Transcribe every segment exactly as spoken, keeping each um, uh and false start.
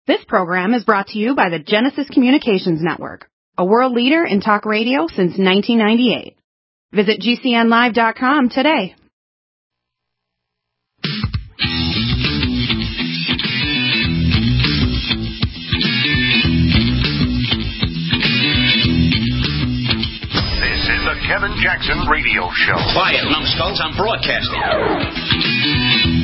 This program is brought to you by the Genesis Communications Network, a world leader in talk radio since nineteen ninety-eight. Visit G C N live dot com today. This is the Kevin Jackson Radio Show. Quiet, numbskulls, I'm broadcasting.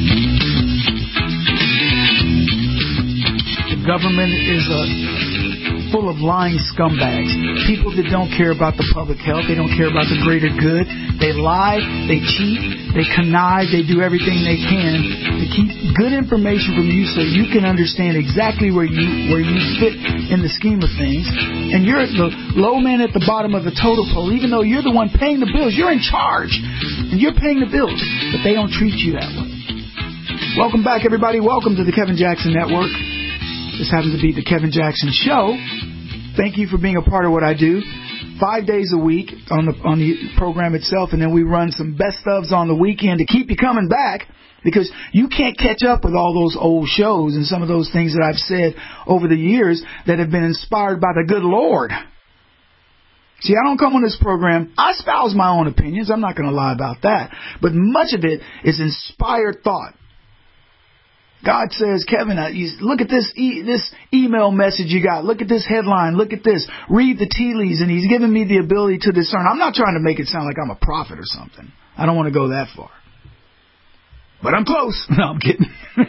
The government is uh, full of lying scumbags. People that don't care about the public health. They don't care about the greater good. They lie, they cheat, they connive, they do everything they can to keep good information from you so you can understand exactly where you where you fit in the scheme of things. And you're the low man at the bottom of the totem pole, even though you're the one paying the bills. You're in charge, and you're paying the bills, but they don't treat you that way. Welcome back, everybody. Welcome to the Kevin Jackson Network. This happens to be the Kevin Jackson Show. Thank you for being a part of what I do. Five days a week on the on the program itself, and then we run some best ofs on the weekend to keep you coming back, because you can't catch up with all those old shows and some of those things that I've said over the years that have been inspired by the good Lord. See, I don't come on this program. I espouse my own opinions. I'm not going to lie about that. But much of it is inspired thought. God says, Kevin, uh, you, look at this e- this email message you got. Look at this headline. Look at this. Read the tea leaves. And he's given me the ability to discern. I'm not trying to make it sound like I'm a prophet or something. I don't want to go that far. But I'm close. No, I'm kidding.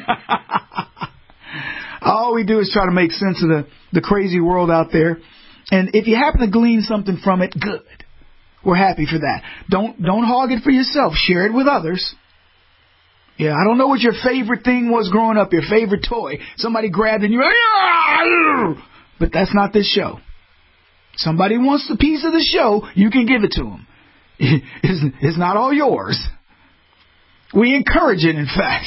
All we do is try to make sense of the, the crazy world out there. And if you happen to glean something from it, good. We're happy for that. Don't don't hog it for yourself. Share it with others. Yeah, I don't know what your favorite thing was growing up, your favorite toy. Somebody grabbed it and you're like, ah! But that's not this show. Somebody wants a piece of the show, you can give it to them. It's, it's not all yours. We encourage it, in fact.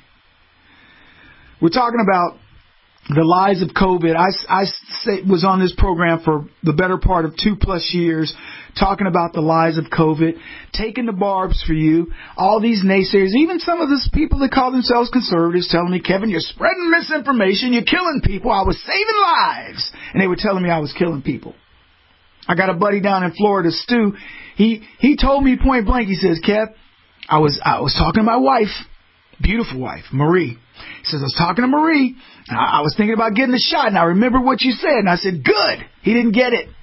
We're talking about the lies of COVID. I, I say, was on this program for the better part of two plus years, talking about the lies of COVID, taking the barbs for you, all these naysayers, even some of these people that call themselves conservatives telling me, Kevin, you're spreading misinformation, you're killing people. I was saving lives. And they were telling me I was killing people. I got a buddy down in Florida, Stu. He he told me point blank, he says, Kev, I was I was talking to my wife, beautiful wife, Marie. He says, I was talking to Marie, and I, I was thinking about getting the shot, and I remember what you said. And I said, good. He didn't get it.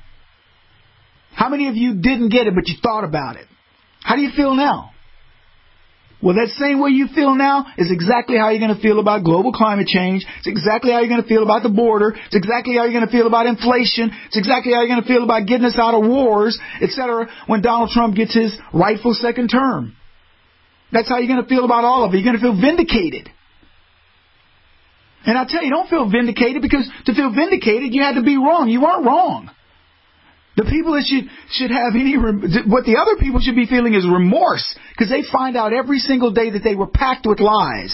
How many of you didn't get it, but you thought about it? How do you feel now? Well, that same way you feel now is exactly how you're going to feel about global climate change. It's exactly how you're going to feel about the border. It's exactly how you're going to feel about inflation. It's exactly how you're going to feel about getting us out of wars, et cetera, when Donald Trump gets his rightful second term. That's how you're going to feel about all of it. You're going to feel vindicated. And I tell you, don't feel vindicated, because to feel vindicated, you had to be wrong. You weren't wrong. The people that should should have any, what the other people should be feeling is remorse, because they find out every single day that they were packed with lies.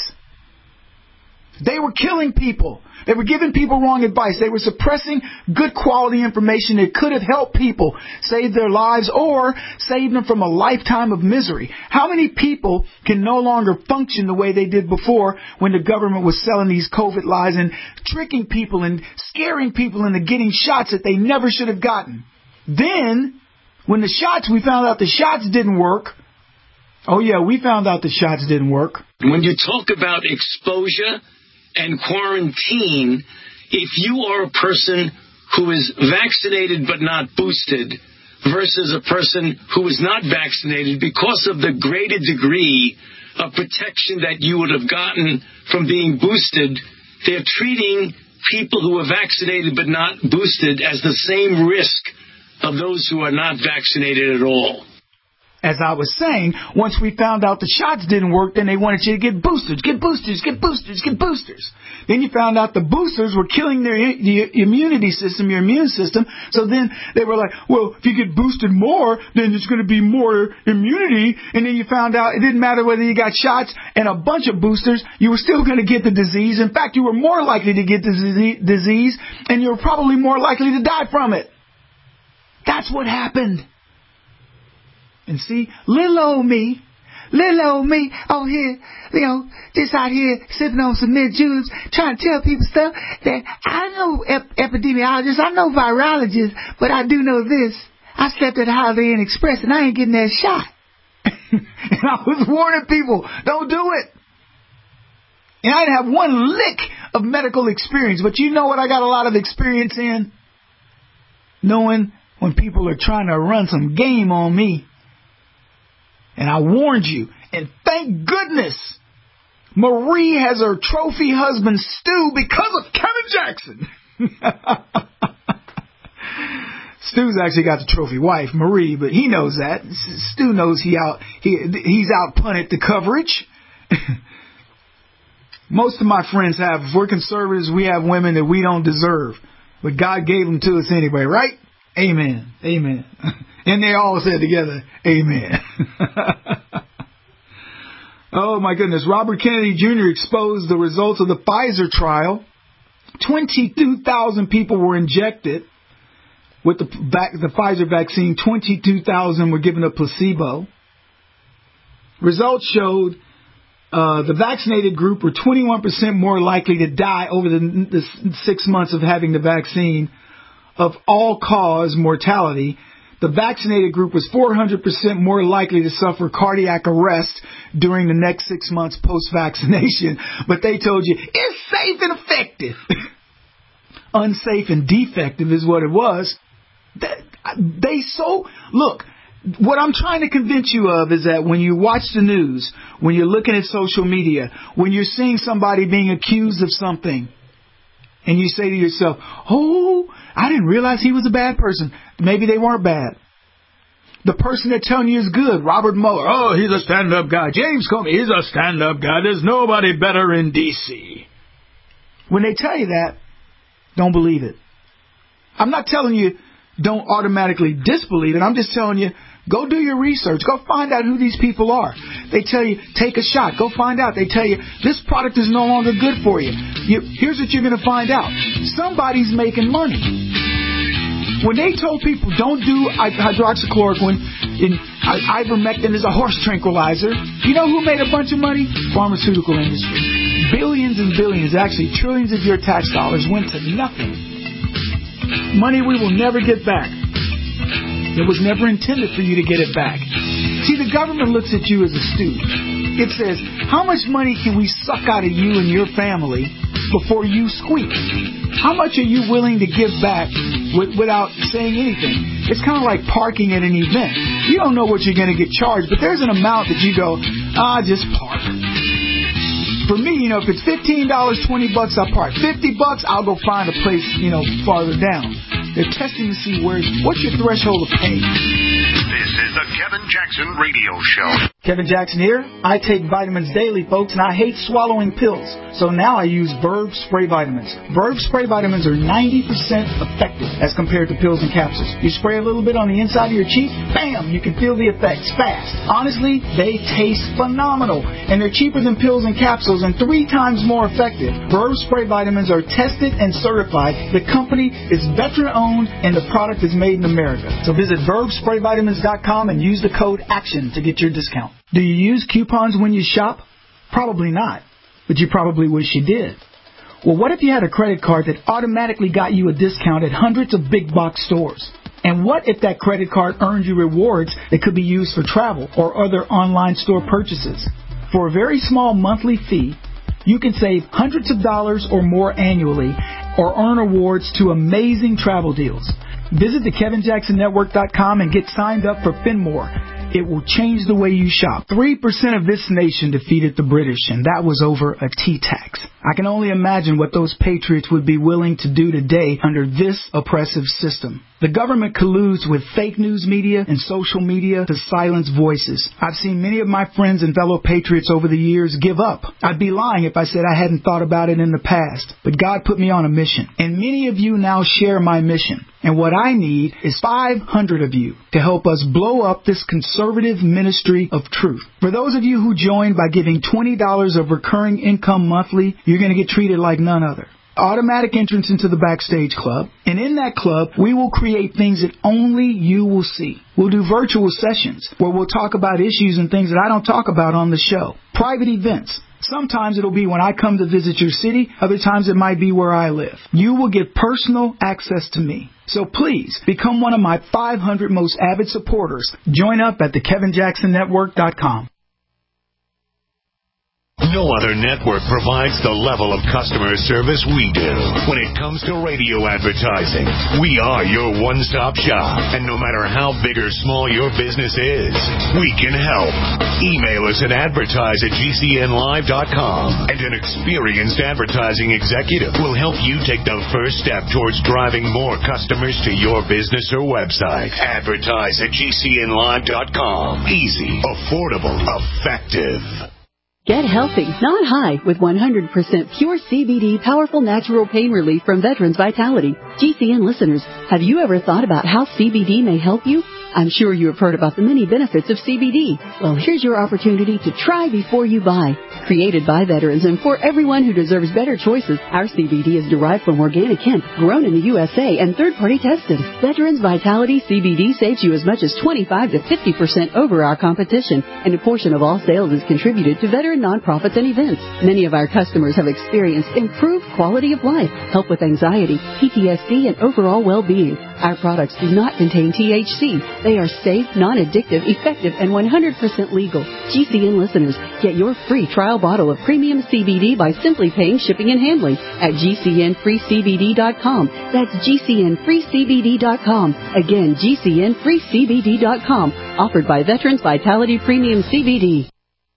They were killing people. They were giving people wrong advice. They were suppressing good quality information that could have helped people save their lives or save them from a lifetime of misery. How many people can no longer function the way they did before when the government was selling these COVID lies and tricking people and scaring people into getting shots that they never should have gotten? Then, when the shots, we found out the shots didn't work. Oh yeah, we found out the shots didn't work. When you talk about exposure and quarantine, if you are a person who is vaccinated but not boosted versus a person who is not vaccinated, because of the greater degree of protection that you would have gotten from being boosted, they're treating people who are vaccinated but not boosted as the same risk of those who are not vaccinated at all. As I was saying, once we found out the shots didn't work, then they wanted you to get boosters, get boosters, get boosters, get boosters. Then you found out the boosters were killing their the immunity system, your immune system. So then they were like, well, if you get boosted more, then there's going to be more immunity. And then you found out it didn't matter whether you got shots and a bunch of boosters, you were still going to get the disease. In fact, you were more likely to get the disease, and you were probably more likely to die from it. That's what happened. And see, little old me, little old me over here, you know, just out here sipping on some mint juleps, trying to tell people stuff that I know ep- epidemiologists, I know virologists, but I do know this. I slept at the Holiday Inn Express and I ain't getting that shot. And I was warning people, don't do it. And I didn't have one lick of medical experience, but you know what I got a lot of experience in? Knowing when people are trying to run some game on me. And I warned you. And thank goodness Marie has her trophy husband Stu because of Kevin Jackson. Stu's actually got the trophy wife, Marie, but he knows that. Stu knows he out he he's out punted the coverage. Most of my friends have. If we're conservatives, we have women that we don't deserve. But God gave them to us anyway, right? Amen. Amen. And they all said together, amen. Oh, my goodness. Robert Kennedy Junior exposed the results of the Pfizer trial. twenty-two thousand people were injected with the, the Pfizer vaccine. twenty-two thousand were given a placebo. Results showed uh, the vaccinated group were twenty-one percent more likely to die over the, the six months of having the vaccine of all-cause mortality. The vaccinated group was four hundred percent more likely to suffer cardiac arrest during the next six months post-vaccination. But they told you, it's safe and effective. Unsafe and defective is what it was. They so... Look, what I'm trying to convince you of is that when you watch the news, when you're looking at social media, when you're seeing somebody being accused of something, and you say to yourself, oh, I didn't realize he was a bad person. Maybe they weren't bad. The person they're telling you is good. Robert Mueller. Oh, he's a stand-up guy. James Comey. He's a stand-up guy. There's nobody better in D C When they tell you that, don't believe it. I'm not telling you don't automatically disbelieve it. I'm just telling you, go do your research. Go find out who these people are. They tell you, take a shot. Go find out. They tell you, this product is no longer good for you. you here's what you're going to find out. Somebody's making money. When they told people, don't do hydroxychloroquine, in, ivermectin is a horse tranquilizer, you know who made a bunch of money? Pharmaceutical industry. Billions and billions, actually trillions of your tax dollars went to nothing. Money we will never get back. It was never intended for you to get it back. See, the government looks at you as a student. It says, how much money can we suck out of you and your family before you squeak? How much are you willing to give back with, without saying anything? It's kind of like parking at an event. You don't know what you're going to get charged, but there's an amount that you go, ah, just park. For me, you know, if it's fifteen dollars, twenty bucks, I'll park. fifty bucks, I'll go find a place, you know, farther down. They're testing to see where, what's your threshold of pain. This is the Kevin Jackson Radio Show. Kevin Jackson here. I take vitamins daily, folks, and I hate swallowing pills. So now I use Verve Spray Vitamins. Verve Spray Vitamins are ninety percent effective as compared to pills and capsules. You spray a little bit on the inside of your cheek, bam, you can feel the effects fast. Honestly, they taste phenomenal, and they're cheaper than pills and capsules and three times more effective. Verve Spray Vitamins are tested and certified. The company is veteran-owned, and the product is made in America. So visit verve spray vitamins dot com and use the code ACTION to get your discount. Do you use coupons when you shop? Probably not, but you probably wish you did. Well, what if you had a credit card that automatically got you a discount at hundreds of big box stores? And what if that credit card earned you rewards that could be used for travel or other online store purchases? For a very small monthly fee, you can save hundreds of dollars or more annually or earn awards to amazing travel deals. Visit the Kevin Jackson Network dot com and get signed up for Finmore. It will change the way you shop. Three percent of this nation defeated the British, and that was over a tea tax. I can only imagine what those patriots would be willing to do today under this oppressive system. The government colludes with fake news media and social media to silence voices. I've seen many of my friends and fellow patriots over the years give up. I'd be lying if I said I hadn't thought about it in the past. But God put me on a mission. And many of you now share my mission. And what I need is five hundred of you to help us blow up this conservative ministry of truth. For those of you who join by giving twenty dollars of recurring income monthly, you're going to get treated like none other. automatic entrance into the Backstage Club. And in that club, we will create things that only you will see. We'll do virtual sessions where we'll talk about issues and things that I don't talk about on the show. Private events. Sometimes it'll be when I come to visit your city. Other times it might be where I live. You will get personal access to me. So please, become one of my five hundred most avid supporters. Join up at the kevin jackson network dot com. No other network provides the level of customer service we do. When it comes to radio advertising, we are your one-stop shop. And no matter how big or small your business is, we can help. Email us at advertise at g c n live dot com, and an experienced advertising executive will help you take the first step towards driving more customers to your business or website. Advertise at g c n live dot com. Easy, affordable, effective. Get healthy, not high, with one hundred percent pure C B D powerful natural pain relief from Veterans Vitality. G C N listeners, have you ever thought about how C B D may help you? I'm sure you have heard about the many benefits of C B D. Well, here's your opportunity to try before you buy. Created by veterans and for everyone who deserves better choices, our C B D is derived from organic hemp, grown in the U S A, and third-party tested. Veterans Vitality C B D saves you as much as twenty-five to fifty percent over our competition, and a portion of all sales is contributed to veteran nonprofits and events. Many of our customers have experienced improved quality of life, help with anxiety, P T S D, and overall well-being. Our products do not contain T H C. They are safe, non-addictive, effective, and one hundred percent legal. G C N listeners, get your free trial bottle of premium C B D by simply paying shipping and handling at g c n free c b d dot com. That's g c n free c b d dot com. Again, g c n free c b d dot com. Offered by Veterans Vitality Premium C B D.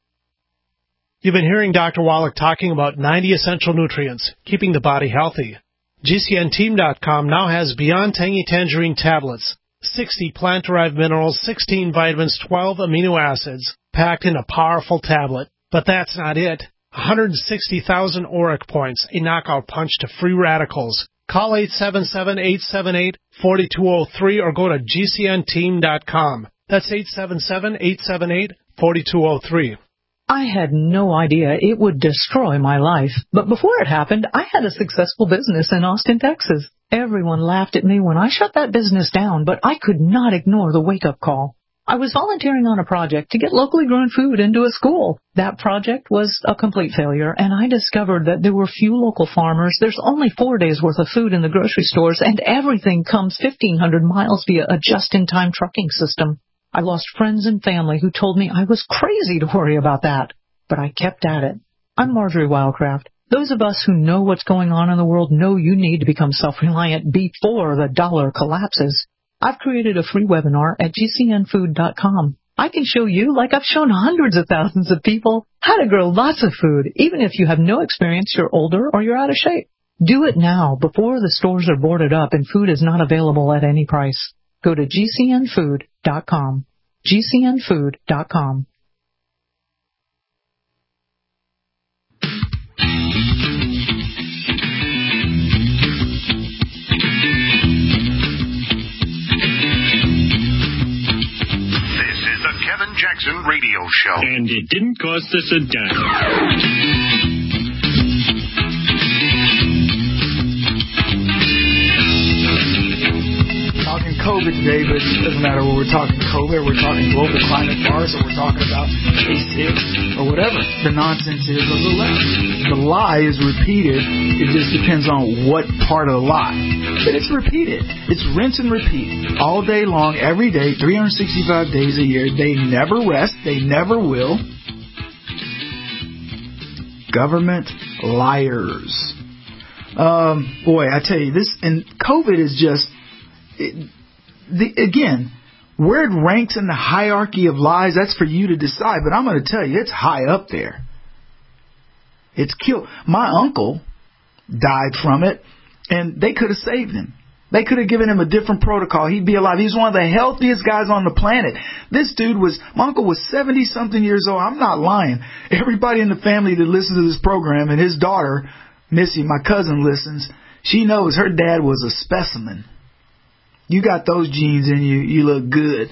You've been hearing Doctor Wallach talking about ninety essential nutrients, keeping the body healthy. G C N team dot com now has Beyond Tangy Tangerine tablets, sixty plant-derived minerals, sixteen vitamins, twelve amino acids, packed in a powerful tablet. But that's not it. one hundred sixty thousand auric points, a knockout punch to free radicals. Call eight seven seven, eight seven eight, four two zero three or go to g c n team dot com. That's eight seven seven, eight seven eight, four two zero three. I had no idea it would destroy my life. But before it happened, I had a successful business in Austin, Texas. Everyone laughed at me when I shut that business down, but I could not ignore the wake-up call. I was volunteering on a project to get locally grown food into a school. That project was a complete failure, and I discovered that there were few local farmers. There's only four days' worth of food in the grocery stores, and everything comes fifteen hundred miles via a just-in-time trucking system. I lost friends and family who told me I was crazy to worry about that, but I kept at it. I'm Marjorie Wildcraft. Those of us who know what's going on in the world know you need to become self-reliant before the dollar collapses. I've created a free webinar at g c n food dot com. I can show you, like I've shown hundreds of thousands of people, how to grow lots of food, even if you have no experience, you're older, or you're out of shape. Do it now, before the stores are boarded up and food is not available at any price. Go to g c n food dot com. g c n food dot com. Kevin Jackson Radio Show. And it didn't cost us a dime. Talking COVID today, but it doesn't matter whether we're talking COVID or we're talking global climate bars or we're talking about ASICs or whatever. The nonsense is of the left. The lie is repeated. It just depends on what part of the lie. But it's repeated. It's rinse and repeat all day long, every day, three hundred sixty-five days a year. They never rest. They never will. Government liars. Um, boy, I tell you, this, and COVID is just, it, the, again, where it ranks in the hierarchy of lies, that's for you to decide. But I'm going to tell you, it's high up there. It's killed. My uncle died from it, and they could have saved him. They could have given him a different protocol. He'd be alive. He's one of the healthiest guys on the planet. This dude was, my uncle was seventy-something years old. I'm not lying. Everybody in the family that listens to this program, and his daughter, Missy, my cousin, listens, she knows her dad was a specimen. You got those genes in you. You look good.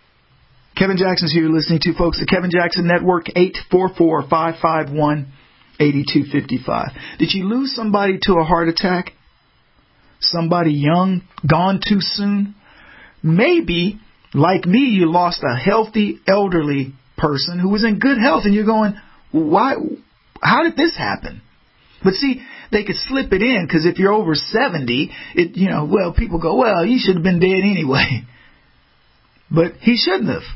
Kevin Jackson's here, you're listening to, folks, the Kevin Jackson Network, eight four four, five five one, eighty-two fifty-five. Did you lose somebody to a heart attack? Somebody young, gone too soon? Maybe, like me, you lost a healthy, elderly person who was in good health, and you're going, why? How did this happen? But see, they could slip it in, because if you're over seventy, it, you know, well, people go, well, he should have been dead anyway. But he shouldn't have.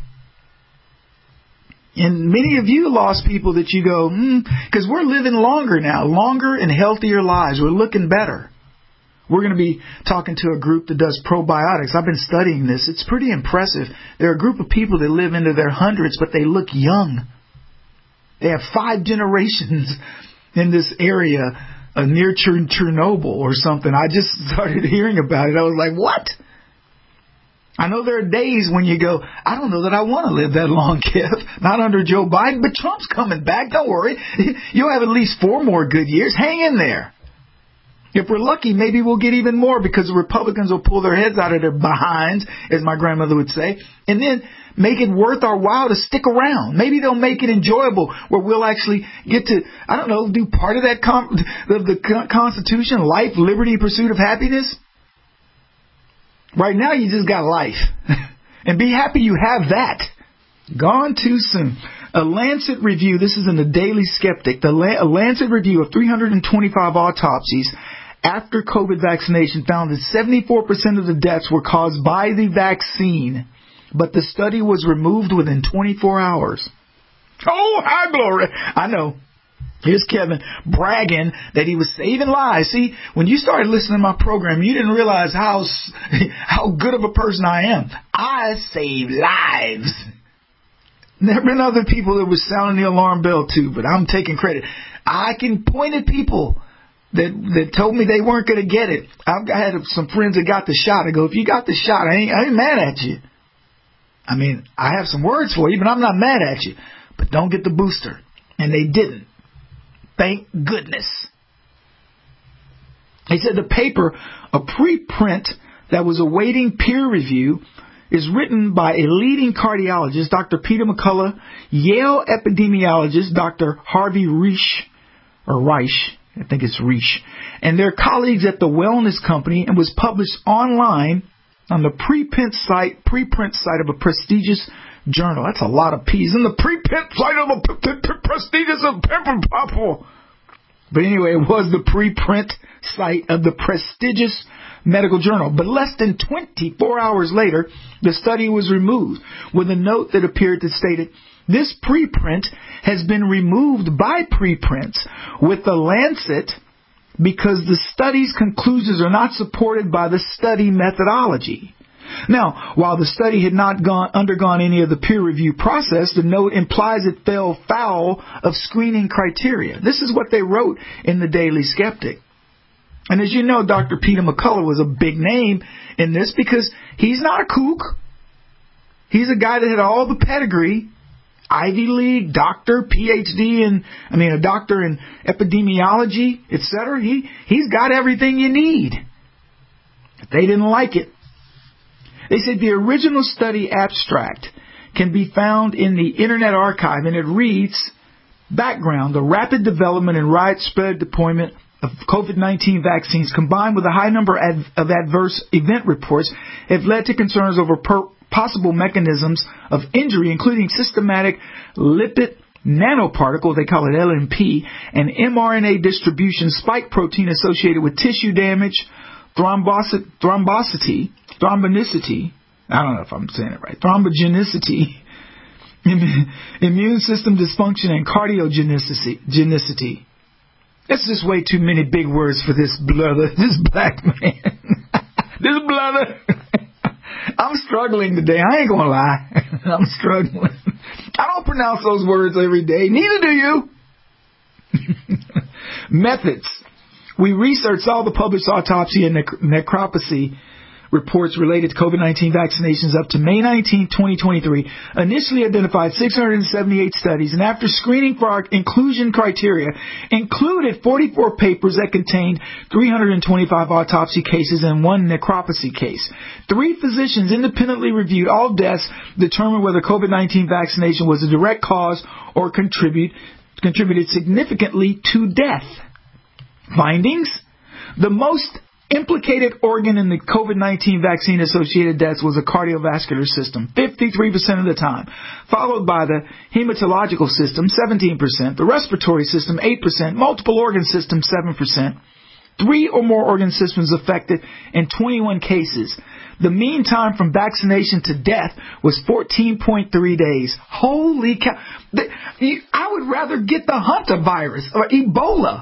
And many of you lost people that you go, hmm, because we're living longer now, longer and healthier lives. We're looking better. We're going to be talking to a group that does probiotics. I've been studying this. It's pretty impressive. They're a group of people that live into their hundreds, but they look young. They have five generations in this area uh, near Chernobyl or something. I just started hearing about it. I was like, what? I know there are days when you go, I don't know that I want to live that long, Kev. Not under Joe Biden, but Trump's coming back. Don't worry. You'll have at least four more good years. Hang in there. If we're lucky, maybe we'll get even more, because the Republicans will pull their heads out of their behinds, as my grandmother would say, and then make it worth our while to stick around. Maybe they'll make it enjoyable, where we'll actually get to, I don't know, do part of that com- of the Constitution, life, liberty, pursuit of happiness. Right now, you just got life. And be happy you have that. Gone too soon. A Lancet review, this is in the Daily Skeptic, the La- a Lancet review of three hundred twenty-five autopsies after COVID vaccination found that seventy-four percent of the deaths were caused by the vaccine, but the study was removed within twenty-four hours. Oh, high glory. I know. Here's Kevin bragging that he was saving lives. See, when you started listening to my program, you didn't realize how how good of a person I am. I save lives. There have been other people that were sounding the alarm bell too, but I'm taking credit. I can point at people that that told me they weren't going to get it. I've had some friends that got the shot. I go, if you got the shot, I ain't, I ain't mad at you. I mean, I have some words for you, but I'm not mad at you. But don't get the booster. And they didn't. Thank goodness. He said the paper, a preprint that was awaiting peer review, is written by a leading cardiologist, Doctor Peter McCullough, Yale epidemiologist, Doctor Harvey Risch, or Reich, I think it's Risch, and their colleagues at the Wellness Company, and was published online on the preprint site, preprint site of a prestigious journal. That's a lot of P's. In the preprint site of a p- p- p- prestigious of Pepper. But anyway, it was the preprint site of the prestigious medical journal. But less than twenty-four hours later, the study was removed with a note that appeared to state it, this preprint has been removed by preprints with the Lancet because the study's conclusions are not supported by the study methodology. Now, while the study had not gone, undergone any of the peer review process, the note implies it fell foul of screening criteria. This is what they wrote in the Daily Skeptic. And as you know, Doctor Peter McCullough was a big name in this because he's not a kook. He's a guy that had all the pedigree, Ivy League, doctor, P H D, and I mean a doctor in epidemiology, et cetera. He he's got everything you need. If they didn't like it. They said the original study abstract can be found in the Internet Archive, and it reads, background, the rapid development and widespread deployment of COVID nineteen vaccines combined with a high number of adverse event reports have led to concerns over per- possible mechanisms of injury, including systematic lipid nanoparticle, they call it L N P, and mRNA distribution spike protein associated with tissue damage, thrombocy, thrombosity, thrombonicity, I don't know if I'm saying it right, thrombogenicity, immune system dysfunction, and cardiogenicity. That's just way too many big words for this brother, this black man. This brother. I'm struggling today. I ain't going to lie. I'm struggling. I don't pronounce those words every day. Neither do you. Methods. We researched all the published autopsy and nec- necropsy reports related to COVID nineteen vaccinations up to May nineteenth, twenty twenty-three, initially identified six hundred seventy-eight studies, and after screening for our inclusion criteria, included forty-four papers that contained three hundred twenty-five autopsy cases and one necropsy case. Three physicians independently reviewed all deaths, determined whether COVID nineteen vaccination was a direct cause or contribute contributed significantly to death. Findings: the most implicated organ in the COVID nineteen vaccine-associated deaths was the cardiovascular system, fifty-three percent of the time, followed by the hematological system, seventeen percent, the respiratory system, eight percent, multiple organ system, seven percent, three or more organ systems affected in twenty-one cases. The mean time from vaccination to death was fourteen point three days. Holy cow. I would rather get the Hunter virus or Ebola.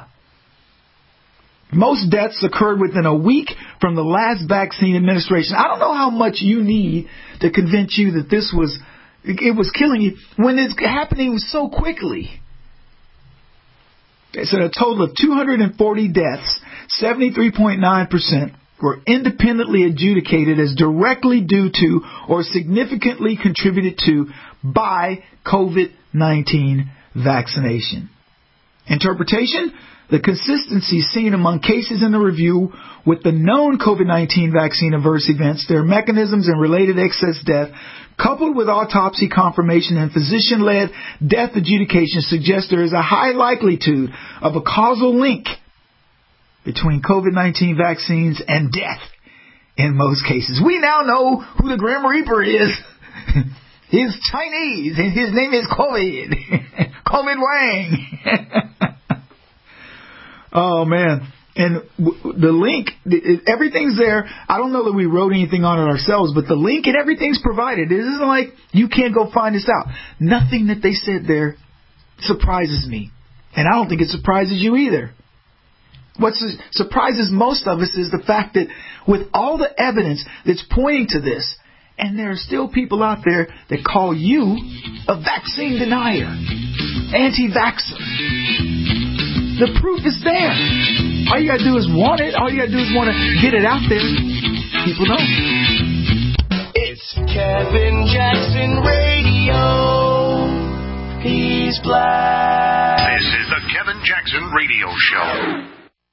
Most deaths occurred within a week from the last vaccine administration. I don't know how much you need to convince you that this was, it was killing you when it's happening so quickly. They said a total of two hundred forty deaths, seventy-three point nine percent, were independently adjudicated as directly due to or significantly contributed to by COVID nineteen vaccination. Interpretation: the consistency seen among cases in the review with the known COVID nineteen vaccine adverse events, their mechanisms and related excess death, coupled with autopsy confirmation and physician-led death adjudication, suggests there is a high likelihood of a causal link between COVID nineteen vaccines and death in most cases. We now know who the Grim Reaper is. He's Chinese, and his name is COVID. COVID Wang. Oh, man. And the link, everything's there. I don't know that we wrote anything on it ourselves, but the link and everything's provided. It isn't like you can't go find this out. Nothing that they said there surprises me. And I don't think it surprises you either. What surprises most of us is the fact that with all the evidence that's pointing to this, and there are still people out there that call you a vaccine denier, anti-vaxxer. The proof is there. All you got to do is want it. All you got to do is want to get it out there. People don't. It's Kevin Jackson Radio. He's black. This is the Kevin Jackson Radio Show.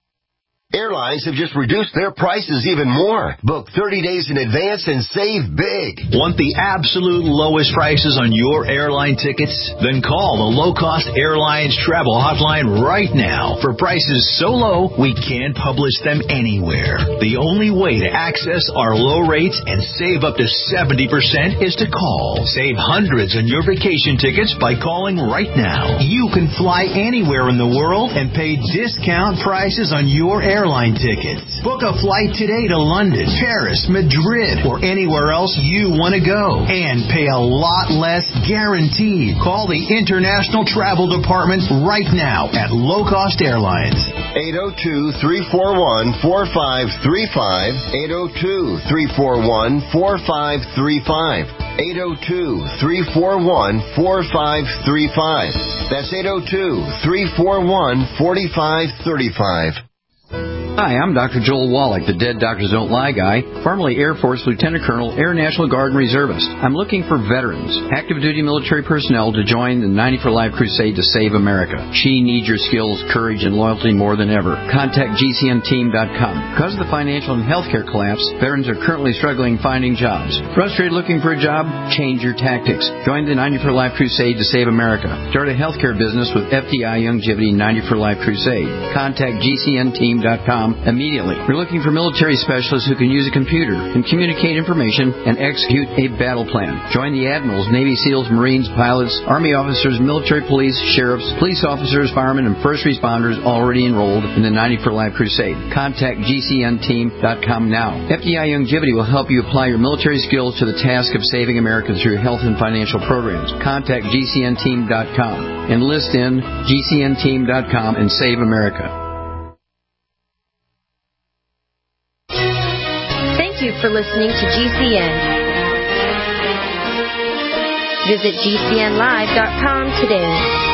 Airlines have just reduced their prices even more. Book thirty days in advance and save big. Want the absolute lowest prices on your airline tickets? Then call the Low Cost Airlines Travel Hotline right now for prices so low we can't publish them anywhere. The only way to access our low rates and save up to seventy percent is to call. Save hundreds on your vacation tickets by calling right now. You can fly anywhere in the world and pay discount prices on your airline Airline tickets. Book a flight today to London, Paris, Madrid, or anywhere else you want to go and pay a lot less guaranteed. Call the International Travel Department right now at Low Cost Airlines. eight oh two, three four one, four five three five. eight oh two, three four one, four five three five. eight oh two, three four one, four five three five. That's eight oh two, three four one, four five three five. Hi, I'm Doctor Joel Wallach, the Dead Doctors Don't Lie guy, formerly Air Force Lieutenant Colonel, Air National Guard and Reservist. I'm looking for veterans, active duty military personnel to join the ninety for Life crusade to save America. She needs your skills, courage, and loyalty more than ever. Contact G C N team dot com. Because of the financial and healthcare collapse, veterans are currently struggling finding jobs. Frustrated looking for a job? Change your tactics. Join the ninety for Life crusade to save America. Start a healthcare business with F D I Youngevity ninety for Life crusade. Contact G C N team dot com immediately. We're looking for military specialists who can use a computer and communicate information and execute a battle plan. Join the admirals, Navy SEALs, Marines, pilots, Army officers, military police, sheriffs, police officers, firemen, and first responders already enrolled in the ninety for Life crusade. Contact G C N team dot com now. F D I Youngevity will help you apply your military skills to the task of saving America through health and financial programs. Contact G C N team dot com. Enlist in G C N team dot com and save America. Thank you for listening to G C N. Visit G C N live dot com today.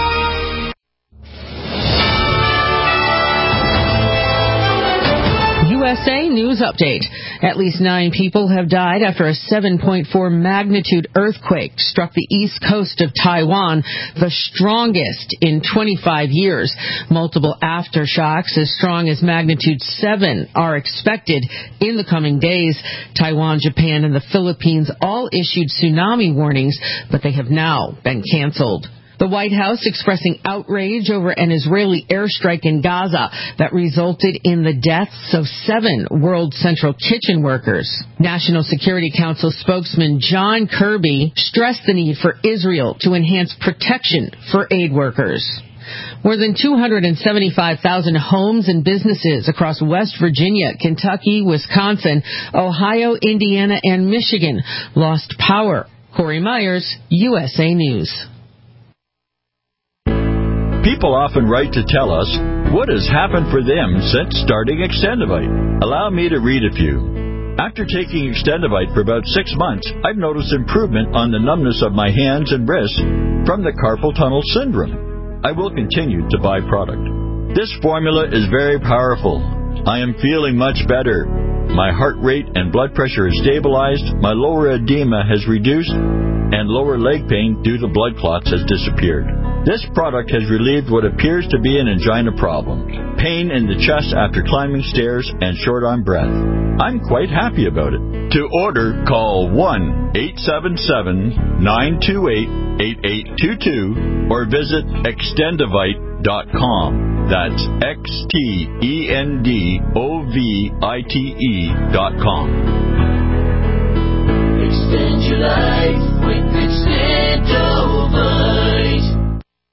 U S A News Update. At least nine people have died after a seven point four magnitude earthquake struck the east coast of Taiwan, the strongest in twenty-five years. Multiple aftershocks as strong as magnitude seven are expected in the coming days. Taiwan, Japan, and the Philippines all issued tsunami warnings, but they have now been canceled. The White House expressing outrage over an Israeli airstrike in Gaza that resulted in the deaths of seven World Central Kitchen workers. National Security Council spokesman John Kirby stressed the need for Israel to enhance protection for aid workers. More than two hundred seventy-five thousand homes and businesses across West Virginia, Kentucky, Wisconsin, Ohio, Indiana, and Michigan lost power. Corey Myers, U S A News. People often write to tell us what has happened for them since starting Extendivite. Allow me to read a few. After taking Extendivite for about six months, I've noticed improvement on the numbness of my hands and wrists from the carpal tunnel syndrome. I will continue to buy product. This formula is very powerful. I am feeling much better. My heart rate and blood pressure is stabilized, my lower edema has reduced, and lower leg pain due to blood clots has disappeared. This product has relieved what appears to be an angina problem, pain in the chest after climbing stairs, and short on breath. I'm quite happy about it. To order, call one eight seven seven, nine two eight, eight eight two two or visit extendivite dot com. That's X T E N D O V I T E dot com. Extend your life with Extendivite.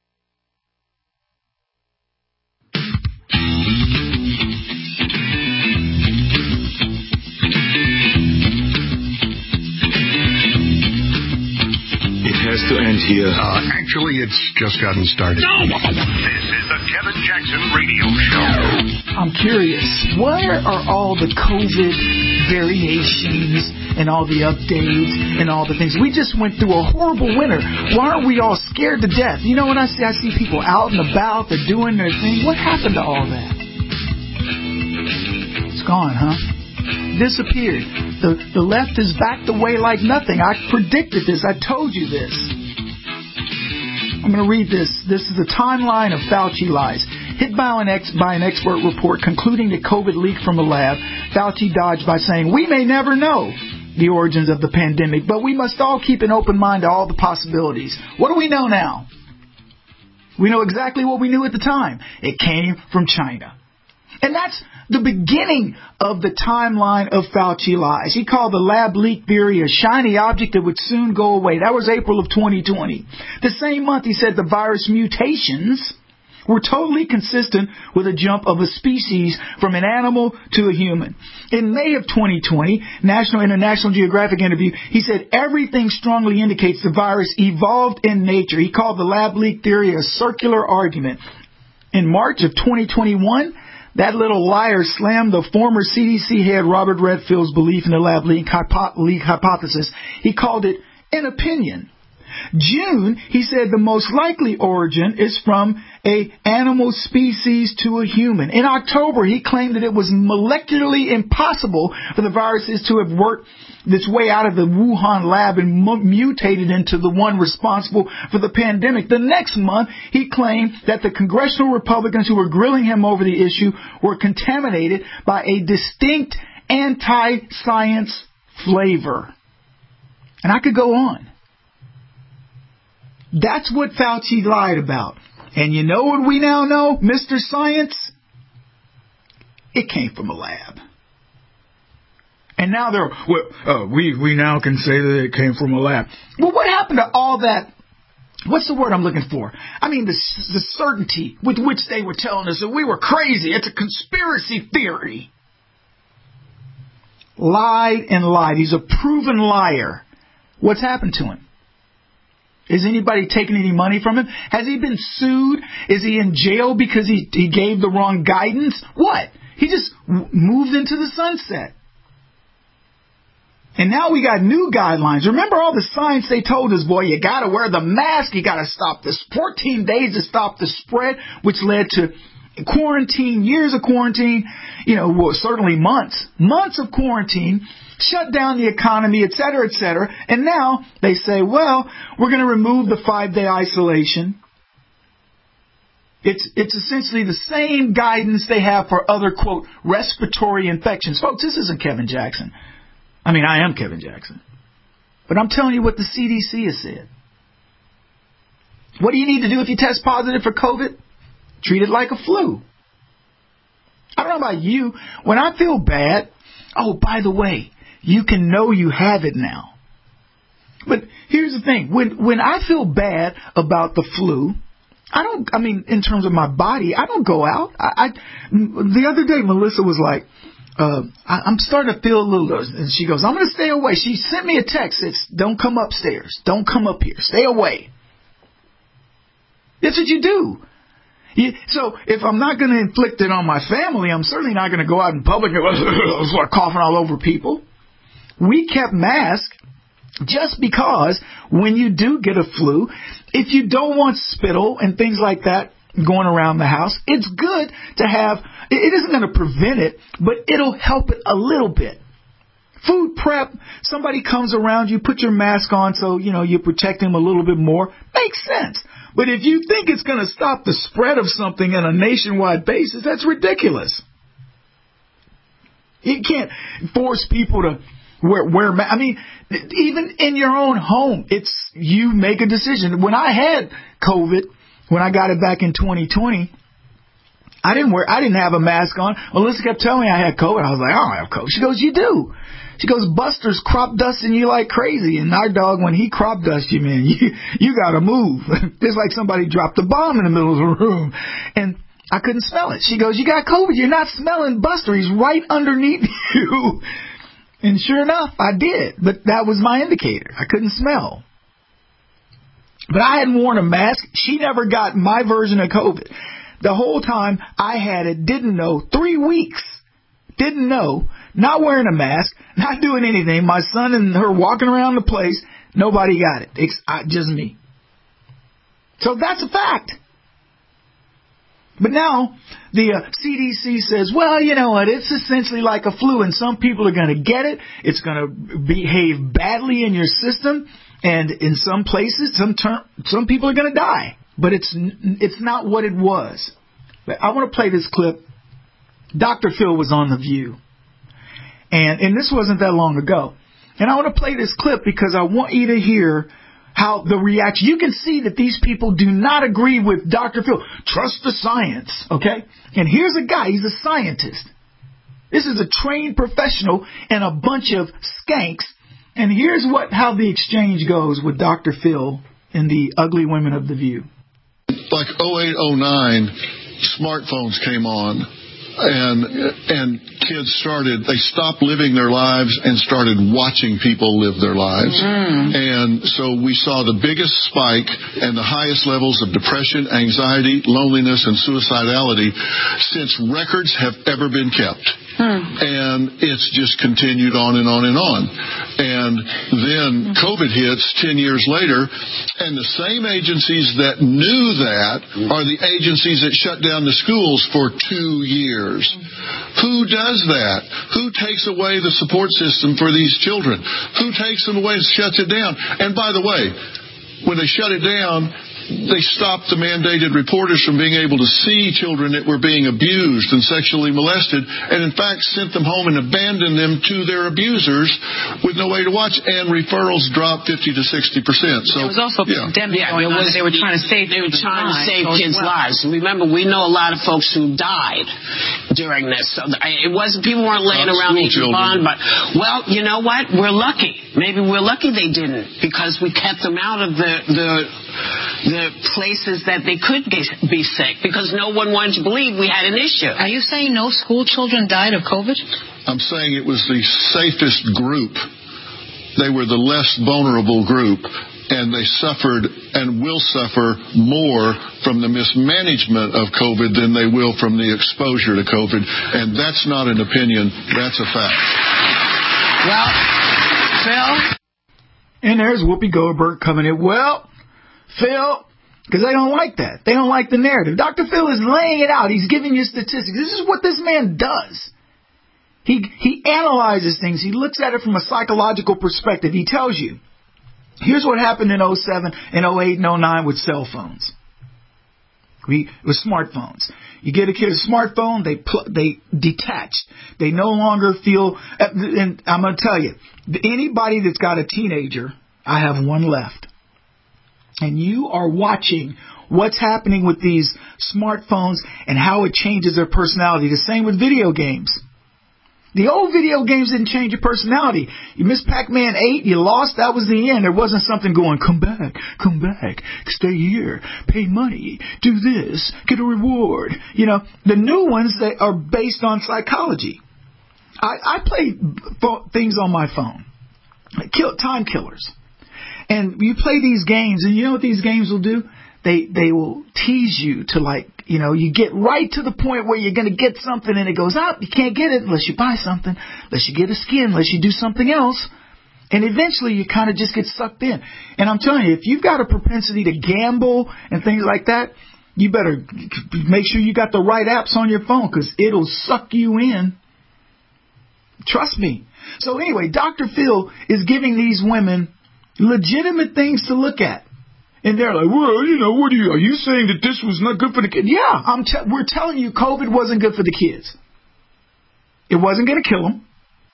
Has to end here. Uh, actually, it's just gotten started. No! This is the Kevin Jackson Radio Show. I'm curious, where are all the COVID variations and all the updates and all the things? We just went through a horrible winter. Why aren't we all scared to death? You know what I see? I see people out and about. They're doing their thing. What happened to all that? It's gone, huh? Disappeared. The the left is backed away like nothing. I predicted this. I told you this. I'm going to read this. This is a timeline of Fauci lies. Hit by an, ex, by an expert report concluding that COVID leaked from a lab, Fauci dodged by saying, "We may never know the origins of the pandemic, but we must all keep an open mind to all the possibilities." What do we know now? We know exactly what we knew at the time. It came from China. And that's the beginning of the timeline of Fauci lies. He called the lab leak theory a shiny object that would soon go away. That was April of twenty twenty. The same month, he said the virus mutations were totally consistent with a jump of a species from an animal to a human. In May of twenty twenty, National International Geographic interview, he said everything strongly indicates the virus evolved in nature. He called the lab leak theory a circular argument. In March of twenty twenty-one, that little liar slammed the former C D C head Robert Redfield's belief in the lab leak, hypo- leak hypothesis. He called it an opinion. June, he said the most likely origin is from a animal species to a human. In October, he claimed that it was molecularly impossible for the viruses to have worked its way out of the Wuhan lab and mutated into the one responsible for the pandemic. The next month, he claimed that the congressional Republicans who were grilling him over the issue were contaminated by a distinct anti-science flavor. And I could go on. That's what Fauci lied about. And you know what we now know, Mister Science? It came from a lab. And now they're, well, uh, we, we now can say that it came from a lab. Well, what happened to all that? What's the word I'm looking for? I mean, the, the certainty with which they were telling us that we were crazy. It's a conspiracy theory. Lied and lied. He's a proven liar. What's happened to him? Is anybody taking any money from him? Has he been sued? Is he in jail because he, he gave the wrong guidance? What? He just w- moved into the sunset. And now we got new guidelines. Remember all the science they told us, boy, you got to wear the mask. You got to stop this fourteen days to stop the spread, which led to quarantine, years of quarantine, you know, well, certainly months, months of quarantine. Shut down the economy, et cetera, et cetera. And now they say, well, we're going to remove the five-day isolation. It's it's essentially the same guidance they have for other, quote, respiratory infections. Folks, this isn't Kevin Jackson. I mean, I am Kevin Jackson. But I'm telling you what the C D C has said. What do you need to do if you test positive for COVID? Treat it like a flu. I don't know about you. When I feel bad, oh, by the way, you can know you have it now. But here's the thing. When when I feel bad about the flu, I don't, I mean, in terms of my body, I don't go out. I, I the other day, Melissa was like, uh, I, I'm starting to feel a little, and she goes, I'm going to stay away. She sent me a text. It's, don't come upstairs. Don't come up here. Stay away. That's what you do. You, so if I'm not going to inflict it on my family, I'm certainly not going to go out in public and start coughing all over people. We kept masks just because when you do get a flu, if you don't want spittle and things like that going around the house, it's good to have, it isn't going to prevent it, but it'll help it a little bit. Food prep, somebody comes around you, put your mask on so, you know, you protect them a little bit more. Makes sense. But if you think it's going to stop the spread of something on a nationwide basis, that's ridiculous. You can't force people to wear, wear masks. I mean, even in your own home, it's, you make a decision. When I had COVID, when I got it back in twenty twenty, I didn't wear, I didn't have a mask on. Melissa kept telling me I had COVID. I was like, I don't have COVID. She goes, you do. She goes, Buster's crop dusting you like crazy. And our dog, when he crop dusts you, man, you, you got to move. It's like somebody dropped a bomb in the middle of the room. And I couldn't smell it. She goes, you got COVID. You're not smelling Buster. He's right underneath you. And sure enough, I did. But that was my indicator. I couldn't smell. But I hadn't worn a mask. She never got my version of COVID. The whole time I had it, didn't know, three weeks, didn't know, not wearing a mask, not doing anything. My son and her walking around the place, nobody got it. It's I, just me. So that's a fact. But now the uh, C D C says, well, you know what, it's essentially like a flu, and some people are going to get it. It's going to behave badly in your system, and in some places, some ter- some people are going to die. But it's it's not what it was. But I want to play this clip. Doctor Phil was on The View. And and this wasn't that long ago. And I want to play this clip because I want you to hear how the reaction. You can see that these people do not agree with Doctor Phil. Trust the science, okay? And here's a guy, he's a scientist. This is a trained professional and a bunch of skanks. And here's what how the exchange goes with Doctor Phil and the ugly women of The View. Like oh eight, oh nine, smartphones came on, and and kids started, they stopped living their lives and started watching people live their lives. Mm. And so we saw the biggest spike and the highest levels of depression, anxiety, loneliness, and suicidality since records have ever been kept. Hmm. And it's just continued on and on and on. And then COVID hits ten years later, and the same agencies that knew that are the agencies that shut down the schools for two years. Who does that? Who takes away the support system for these children? Who takes them away and shuts it down? And by the way, when they shut it down, they stopped the mandated reporters from being able to see children that were being abused and sexually molested, and in fact sent them home and abandoned them to their abusers with no way to watch, and referrals dropped fifty to sixty percent. So there was also a yeah. pandemic yeah, going was, on. They were trying to save They were trying to save lives kids' well. lives. Remember, we know a lot of folks who died during this. So it wasn't, people weren't laying Not around eating bond, children. but, well, you know what? We're lucky. Maybe we're lucky they didn't, because we kept them out of the the the places that they could be sick, because no one wanted to believe we had an issue. Are you saying no school children died of COVID? I'm saying it was the safest group. They were the less vulnerable group, and they suffered and will suffer more from the mismanagement of COVID than they will from the exposure to COVID. And that's not an opinion, that's a fact. Well, Phil? And there's Whoopi Goldberg coming in. Well, Phil, because they don't like that. They don't like the narrative. Doctor Phil is laying it out. He's giving you statistics. This is what this man does. He he analyzes things. He looks at it from a psychological perspective. He tells you, here's what happened in oh seven and oh eight and oh nine with cell phones. We, with smartphones. You get a kid a smartphone, they pl- they detach. They no longer feel, and I'm going to tell you, anybody that's got a teenager, I have one left. and you are watching what's happening with these smartphones and how it changes their personality. The same with video games. The old video games didn't change your personality. You missed Pac-Man eight, you lost, that was the end. There wasn't something going, come back, come back, stay here, pay money, do this, get a reward. You know, the new ones that are based on psychology. I, I play things on my phone, kill, time killers. And you play these games, and you know what these games will do? They they will tease you to, like, you know, you get right to the point where you're going to get something and it goes up. You can't get it unless you buy something, unless you get a skin, unless you do something else. And eventually you kind of just get sucked in. And I'm telling you, if you've got a propensity to gamble and things like that, you better make sure you got the right apps on your phone because it'll suck you in. Trust me. So anyway, Doctor Phil is giving these women legitimate things to look at. And they're like, well, you know, what are you, are you saying that this was not good for the kids? Yeah, I'm te- we're telling you COVID wasn't good for the kids. It wasn't going to kill them.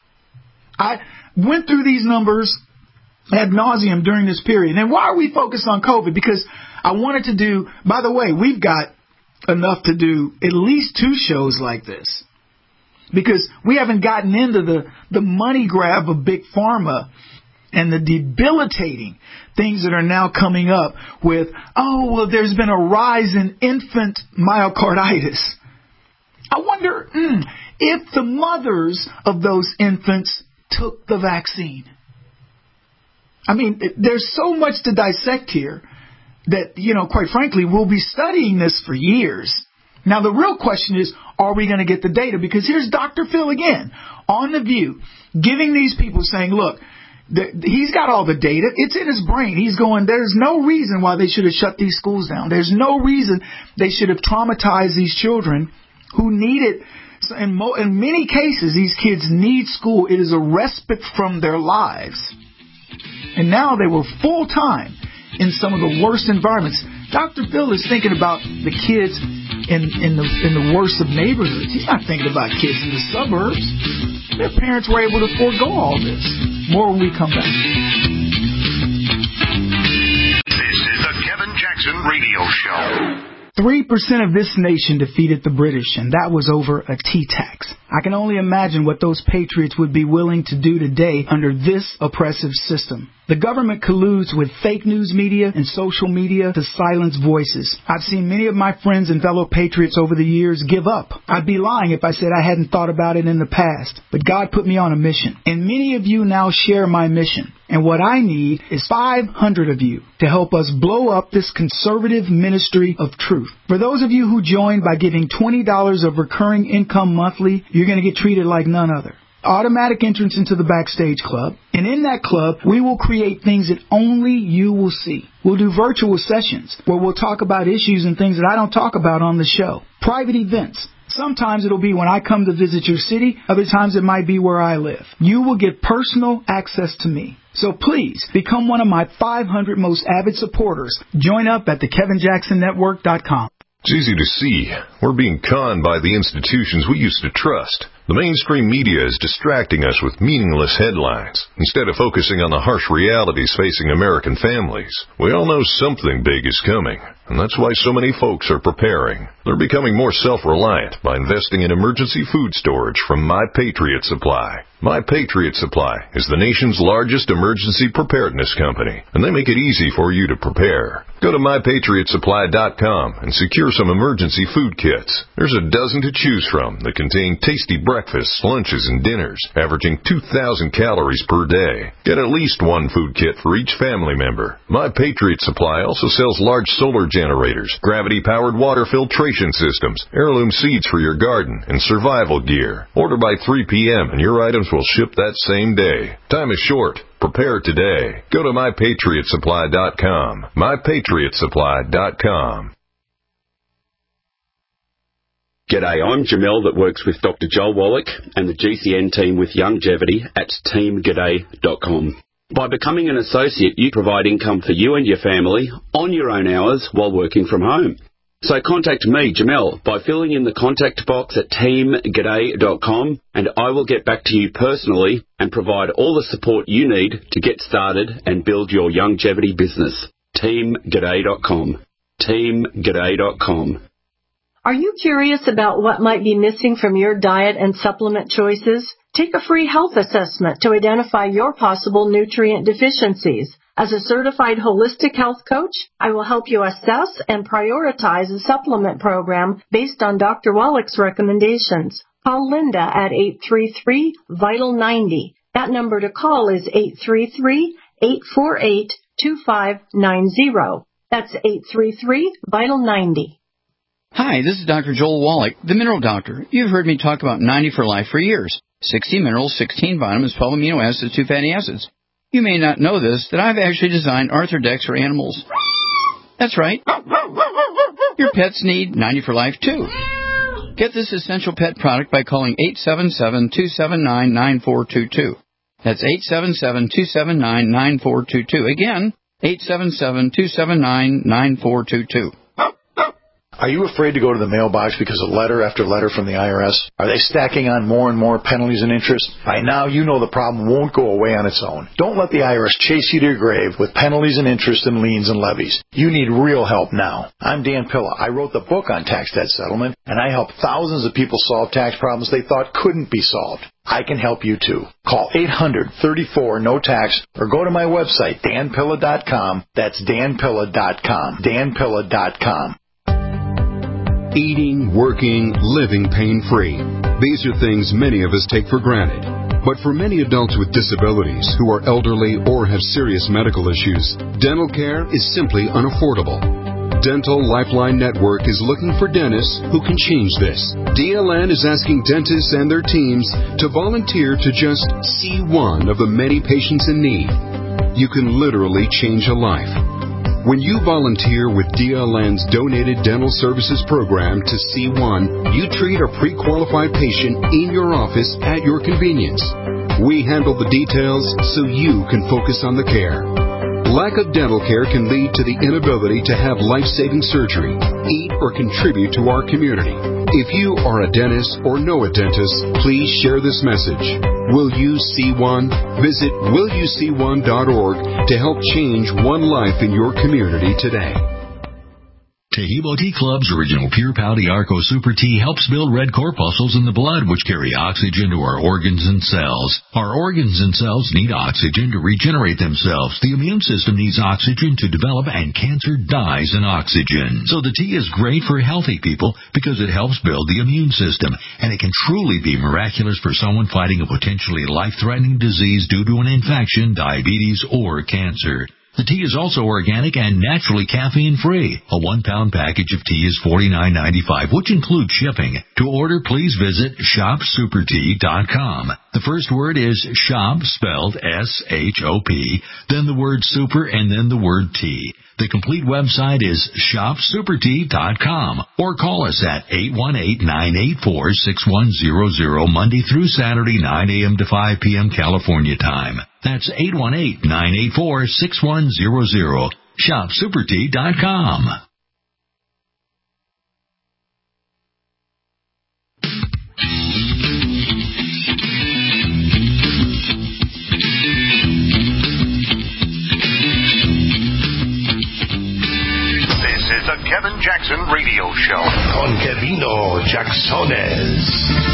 I went through these numbers ad nauseum during this period. And why are we focused on COVID? Because I wanted to do, by the way, we've got enough to do at least two shows like this. Because we haven't gotten into the, the money grab of Big Pharma and the debilitating things that are now coming up with, oh, well, there's been a rise in infant myocarditis. I wonder mm, if the mothers of those infants took the vaccine. I mean, there's so much to dissect here that, you know, quite frankly, we'll be studying this for years. Now, the real question is, are we going to get the data? Because here's Doctor Phil again on The View, giving these people saying, look, the, he's got all the data. It's in his brain. He's going, there's no reason why they should have shut these schools down. There's no reason they should have traumatized these children who need it. So in, mo- in many cases, these kids need school. It is a respite from their lives. And now they were full-time in some of the worst environments. Doctor Phil is thinking about the kids in, in, the, in the worst of neighborhoods. He's not thinking about kids in the suburbs. Their parents were able to forego all this. More when we come back. This is the Kevin Jackson Radio Show. Three percent of this nation defeated the British, and that was over a tea tax. I can only imagine what those patriots would be willing to do today under this oppressive system. The government colludes with fake news media and social media to silence voices. I've seen many of my friends and fellow patriots over the years give up. I'd be lying if I said I hadn't thought about it in the past, but God put me on a mission, and many of you now share my mission. And what I need is five hundred of you to help us blow up this conservative ministry of truth. For those of you who join by giving twenty dollars of recurring income monthly, you're going to get treated like none other. Automatic entrance into the Backstage Club. And in that club, we will create things that only you will see. We'll do virtual sessions where we'll talk about issues and things that I don't talk about on the show. Private events. Sometimes it'll be when I come to visit your city. Other times it might be where I live. You will get personal access to me. So please become one of my five hundred most avid supporters. Join up at the kevin jackson network dot com. It's easy to see. We're being conned by the institutions we used to trust. The mainstream media is distracting us with meaningless headlines instead of focusing on the harsh realities facing American families. We all know something big is coming, and that's why so many folks are preparing. They're becoming more self-reliant by investing in emergency food storage from My Patriot Supply. My Patriot Supply is the nation's largest emergency preparedness company, and they make it easy for you to prepare. Go to my patriot supply dot com and secure some emergency food kits. There's a dozen to choose from that contain tasty breakfasts, lunches, and dinners, averaging two thousand calories per day. Get at least one food kit for each family member. My Patriot Supply also sells large solar generators, gravity-powered water filtration systems, heirloom seeds for your garden, and survival gear. Order by three p.m. and your items will ship that same day. Time is short. Prepare today. Go to my patriot supply dot com. my patriot supply dot com. G'day, I'm Jamel that works with Doctor Joel Wallach and the G C N team with Longevity at team g'day dot com. By becoming an associate, you provide income for you and your family on your own hours while working from home. So contact me, Jamel, by filling in the contact box at team g'day dot com, and I will get back to you personally and provide all the support you need to get started and build your longevity business. team g'day dot com. team g'day dot com. Are you curious about what might be missing from your diet and supplement choices? Take a free health assessment to identify your possible nutrient deficiencies. As a certified holistic health coach, I will help you assess and prioritize a supplement program based on Doctor Wallach's recommendations. Call Linda at eight three three, vital ninety. That number to call is eight three three, eight four eight, two five nine zero. That's eight three three, vital ninety. Hi, this is Doctor Joel Wallach, the Mineral Doctor. You've heard me talk about ninety for Life for years. sixty minerals, sixteen vitamins, twelve amino acids, two fatty acids. You may not know this, that I've actually designed Arthrodex for animals. That's right. Your pets need ninety for Life, too. Get this essential pet product by calling eight seven seven, two seven nine, nine four two two. That's eight seven seven, two seven nine, nine four two two. Again, eight seven seven, two seven nine, nine four two two. Are you afraid to go to the mailbox because of letter after letter from the I R S? Are they stacking on more and more penalties and interest? By now, you know the problem won't go away on its own. Don't let the I R S chase you to your grave with penalties and interest and liens and levies. You need real help now. I'm Dan Pilla. I wrote the book on tax debt settlement, and I help thousands of people solve tax problems they thought couldn't be solved. I can help you too. Call eight hundred, thirty-four, no tax or go to my website, dan pilla dot com. That's dan pilla dot com. dan pilla dot com. Eating, working, living pain-free. These are things many of us take for granted. But for many adults with disabilities who are elderly or have serious medical issues, dental care is simply unaffordable. Dental Lifeline Network is looking for dentists who can change this. D L N is asking dentists and their teams to volunteer to just see one of the many patients in need. You can literally change a life. When you volunteer with D L N's Donated Dental Services Program to C one, you treat a pre-qualified patient in your office at your convenience. We handle the details so you can focus on the care. Lack of dental care can lead to the inability to have life-saving surgery, eat, or contribute to our community. If you are a dentist or know a dentist, please share this message. Will you see one? Visit will you see one dot org to help change one life in your community today. Tahibo Tea Club's original Pure Pau Arco Super Tea helps build red corpuscles in the blood, which carry oxygen to our organs and cells. Our organs and cells need oxygen to regenerate themselves. The immune system needs oxygen to develop, and cancer dies in oxygen. So the tea is great for healthy people because it helps build the immune system, and it can truly be miraculous for someone fighting a potentially life-threatening disease due to an infection, diabetes, or cancer. The tea is also organic and naturally caffeine-free. A one-pound package of tea is forty-nine ninety-five, which includes shipping. To order, please visit shop super tea dot com. The first word is shop, spelled S H O P, then the word super, and then the word tea. The complete website is shop super tea dot com, or call us at eight one eight, nine eight four, six one zero zero, Monday through Saturday, nine a.m. to five p.m. California time. That's eight one eight, nine eight four, six one zero zero. shop super tea dot com. The Kevin Jackson Radio Show con Kevino Jacksones.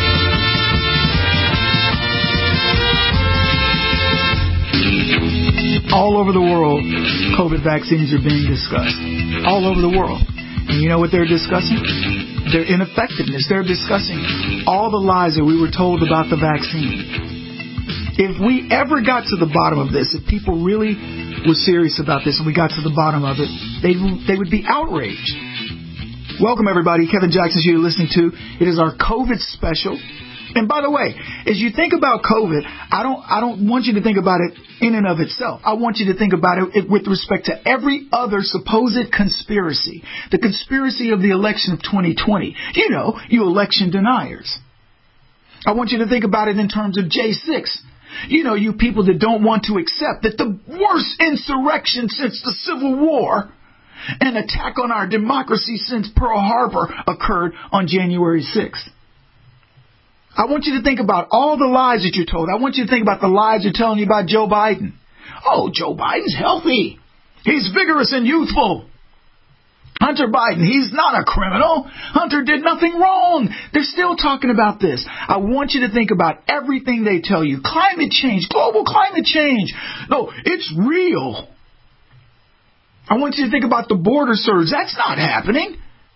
All over the world, COVID vaccines are being discussed. All over the world. And you know what they're discussing? Their ineffectiveness. They're discussing all the lies that we were told about the vaccine. If we ever got to the bottom of this, if people really were serious about this and we got to the bottom of it, they they would be outraged. Welcome, everybody. Kevin Jackson, you're listening to. It is our COVID special. And by the way, as you think about COVID, I don't I don't want you to think about it in and of itself. I want you to think about it with respect to every other supposed conspiracy. The conspiracy of the election of twenty twenty. You know, you election deniers. I want you to think about it in terms of J six. You know, you people that don't want to accept that the worst insurrection since the Civil War, an attack on our democracy since Pearl Harbor, occurred on January sixth. I want you to think about all the lies that you're told. I want you to think about the lies they're telling you about Joe Biden. Oh, Joe Biden's healthy. He's vigorous and youthful. Hunter Biden, he's not a criminal. Hunter did nothing wrong. They're still talking about this. I want you to think about everything they tell you. Climate change, global climate change. No, it's real. I want you to think about the border surge. That's not happening.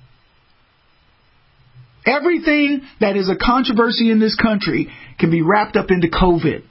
Everything that is a controversy in this country can be wrapped up into COVID.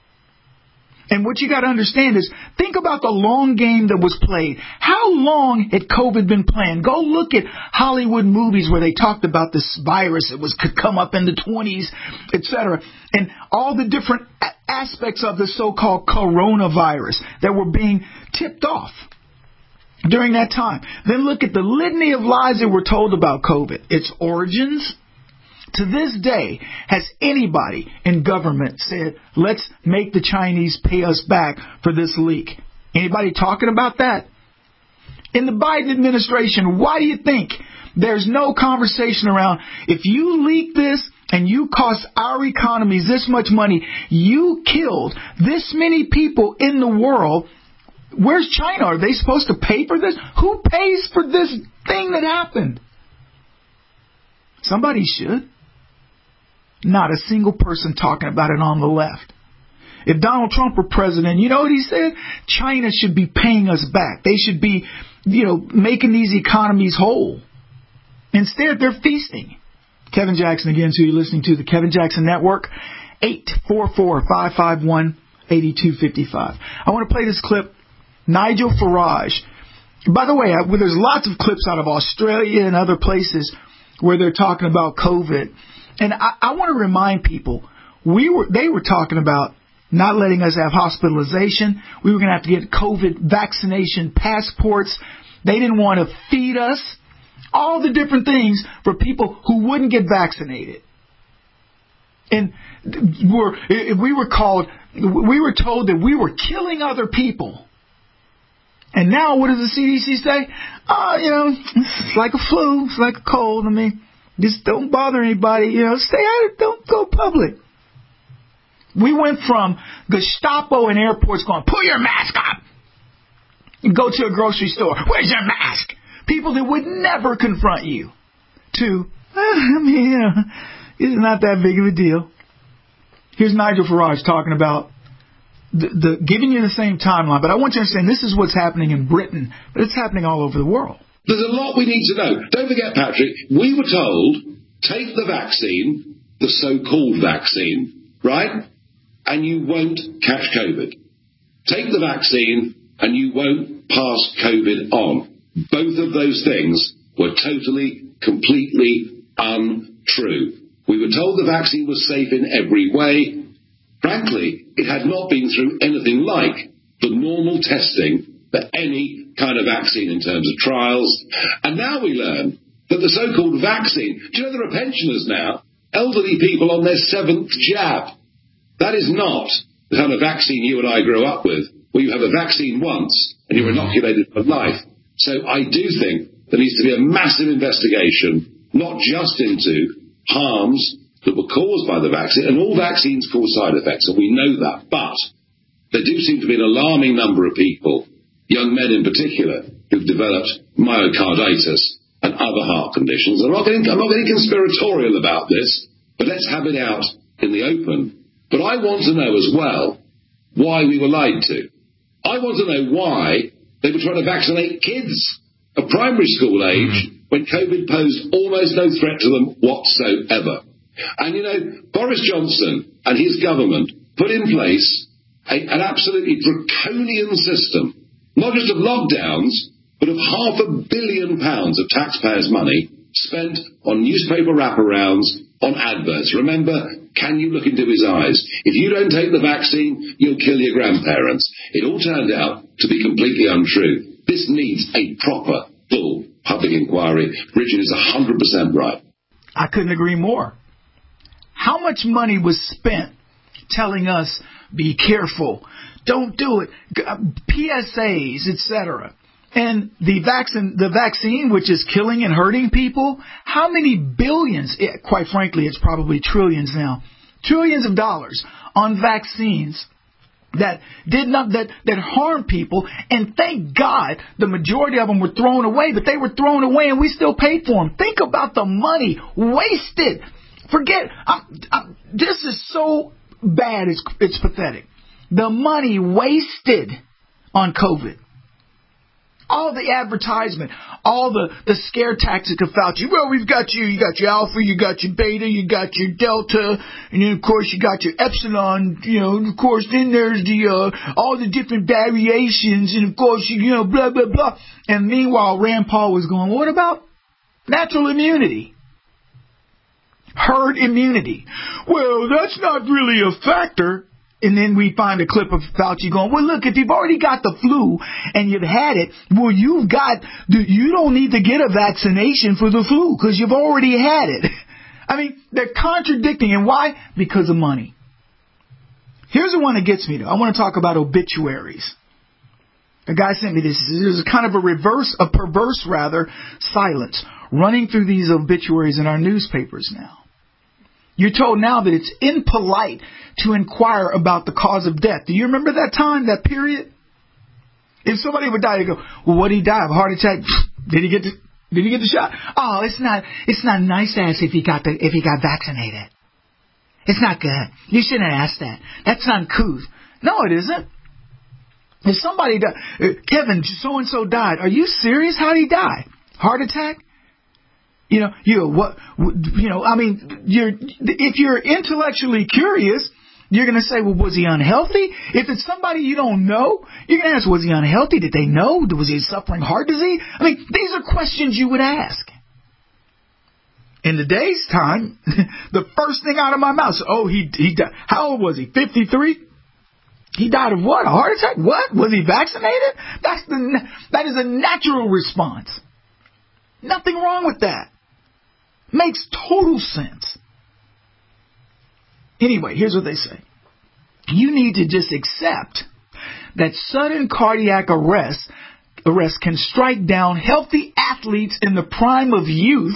And what you got to understand is, think about the long game that was played. How long had COVID been playing? Go look at Hollywood movies where they talked about this virus. It was could come up in the twenties, et cetera. And all the different aspects of the so-called coronavirus that were being tipped off during that time. Then look at the litany of lies that were told about COVID. Its origins. To this day, has anybody in government said, let's make the Chinese pay us back for this leak? Anybody talking about that? In the Biden administration, why do you think there's no conversation around, if you leak this and you cost our economies this much money, you killed this many people in the world, where's China? Are they supposed to pay for this? Who pays for this thing that happened? Somebody should. Not a single person talking about it on the left. If Donald Trump were president, you know what he said? China should be paying us back. They should be, you know, making these economies whole. Instead, they're feasting. Kevin Jackson again, so you're listening to the Kevin Jackson Network. eight four four, five five one, eight two five five. I want to play this clip. Nigel Farage. By the way, I, well, there's lots of clips out of Australia and other places where they're talking about COVID. And I, I want to remind people, we were they were talking about not letting us have hospitalization. We were going to have to get COVID vaccination passports. They didn't want to feed us. All the different things for people who wouldn't get vaccinated. And we're, we were called, we were told that we were killing other people. And now what does the C D C say? Oh, you know, it's like a flu. It's like a cold. I mean, just don't bother anybody, you know, stay out of it, don't go public. We went from Gestapo in airports going, put your mask on. You go to a grocery store, where's your mask? People that would never confront you. To, eh, I mean, you know, it's not that big of a deal. Here's Nigel Farage talking about the, the giving you the same timeline, but I want you to understand this is what's happening in Britain, but it's happening all over the world. There's a lot we need to know. Don't forget, Patrick, we were told, take the vaccine, the so-called vaccine, right, and you won't catch COVID. Take the vaccine and you won't pass COVID on. Both of those things were totally, completely untrue. We were told the vaccine was safe in every way. Frankly, it had not been through anything like the normal testing for any kind of vaccine in terms of trials. And now we learn that the so-called vaccine, do you know there are pensioners now, elderly people on their seventh jab. That is not the kind of vaccine you and I grew up with, where you have a vaccine once and you're inoculated for life. So I do think there needs to be a massive investigation, not just into harms that were caused by the vaccine, and all vaccines cause side effects, and we know that, but there do seem to be an alarming number of people, young men in particular, who've developed myocarditis and other heart conditions. I'm not getting, I'm not getting conspiratorial about this, but let's have it out in the open. But I want to know as well why we were lied to. I want to know why they were trying to vaccinate kids of primary school age mm-hmm. when COVID posed almost no threat to them whatsoever. And, you know, Boris Johnson and his government put in place a, an absolutely draconian system, not just of lockdowns, but of half a billion pounds of taxpayers' money spent on newspaper wraparounds, on adverts. Remember, can you look into his eyes? If you don't take the vaccine, you'll kill your grandparents. It all turned out to be completely untrue. This needs a proper, full public inquiry. Richard is one hundred percent right. I couldn't agree more. How much money was spent telling us, be careful, don't do it, P S As, et cetera. And the vaccine, the vaccine, which is killing and hurting people, how many billions, it, quite frankly, it's probably trillions now, trillions of dollars on vaccines that did not that that harmed people, and thank God the majority of them were thrown away, but they were thrown away and we still paid for them. Think about the money wasted. Forget, I'm, I'm, this is so bad, it's, it's pathetic. The money wasted on COVID. All the advertisement, all the, the scare tactics of Fauci. Well, we've got you, you got your Alpha, you got your Beta, you got your Delta, and then of course you got your Epsilon, you know, and of course then there's the, uh, all the different variations, and of course, you, you know, blah, blah, blah. And meanwhile, Rand Paul was going, what about natural immunity? Herd immunity. Well, that's not really a factor. And then we find a clip of Fauci going, well, look, if you've already got the flu and you've had it, well, you've got, you don't need to get a vaccination for the flu because you've already had it. I mean, they're contradicting. And why? Because of money. Here's the one that gets me, though. I want to talk about obituaries. A guy sent me this. There's kind of a reverse, a perverse, rather, silence running through these obituaries in our newspapers now. You're told now that it's impolite to inquire about the cause of death. Do you remember that time, that period? If somebody would die, you go, well, what did he die of? A heart attack? Did he get the, did he get the shot? Oh, it's not, it's not nice to ask if he got the, if he got vaccinated. It's not good. You shouldn't ask that. That's uncouth. No, it isn't. If somebody died, Kevin, so-and-so died. Are you serious? How did he die? Heart attack? You know, you know, what, you know, I mean, you're, if you're intellectually curious, you're going to say, well, was he unhealthy? If it's somebody you don't know, you're going to ask, was he unhealthy? Did they know? Was he suffering heart disease? I mean, these are questions you would ask. In today's time, the first thing out of my mouth is, oh, he, he died. How old was he? fifty-three? He died of what? A heart attack? What? Was he vaccinated? That's the, that is a natural response. Nothing wrong with that. Makes total sense. Anyway, here's what they say. You need to just accept that sudden cardiac arrest, arrest can strike down healthy athletes in the prime of youth.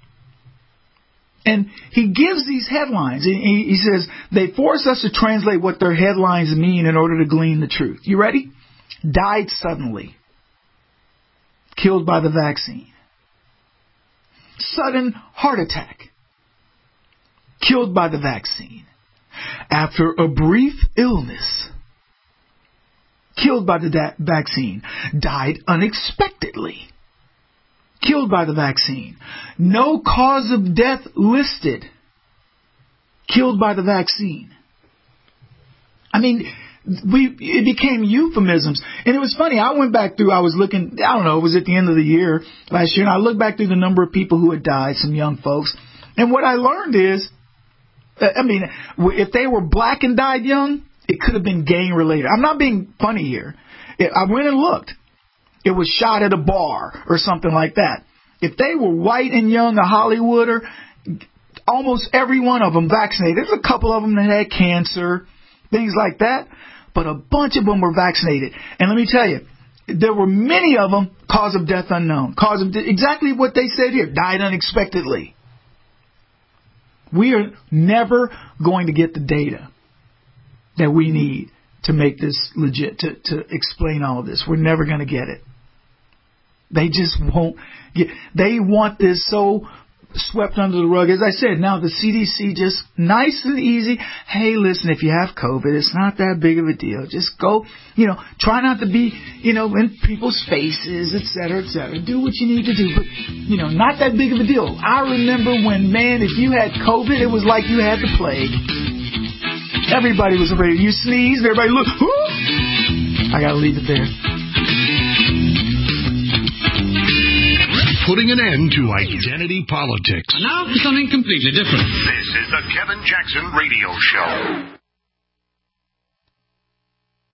And he gives these headlines. He, he says, they force us to translate what their headlines mean in order to glean the truth. You ready? Died suddenly. Killed by the vaccine. Sudden heart attack. Killed by the vaccine. After a brief illness. Killed by the da- vaccine. Died unexpectedly. Killed by the vaccine. No cause of death listed. Killed by the vaccine. I mean, we it became euphemisms. And it was funny. I went back through, I was looking, I don't know, it was at the end of the year last year, and I looked back through the number of people who had died, some young folks. And what I learned is, I mean, if they were black and died young, it could have been gang related. I'm not being funny here. I went and looked. It was shot at a bar or something like that. If they were white and young, a Hollywooder, almost every one of them vaccinated. There's a couple of them that had cancer, things like that, but a bunch of them were vaccinated. And let me tell you, there were many of them, cause of death unknown. Cause of de- exactly what they said here, died unexpectedly. We are never going to get the data that we need to make this legit, to, to explain all of this. We're never going to get it. They just won't get, they want this so swept under the rug. As I said, now the C D C just nice and easy. Hey, listen, if you have COVID, it's not that big of a deal. Just go, you know, try not to be, you know, in people's faces, et cetera, et cetera. Do what you need to do, but, you know, not that big of a deal. I remember when, man, if you had COVID, it was like you had the plague. Everybody was afraid. You sneezed, everybody looked, whoo! I gotta leave it there. Putting an end to identity politics. Now for something completely different. This is the Kevin Jackson Radio Show.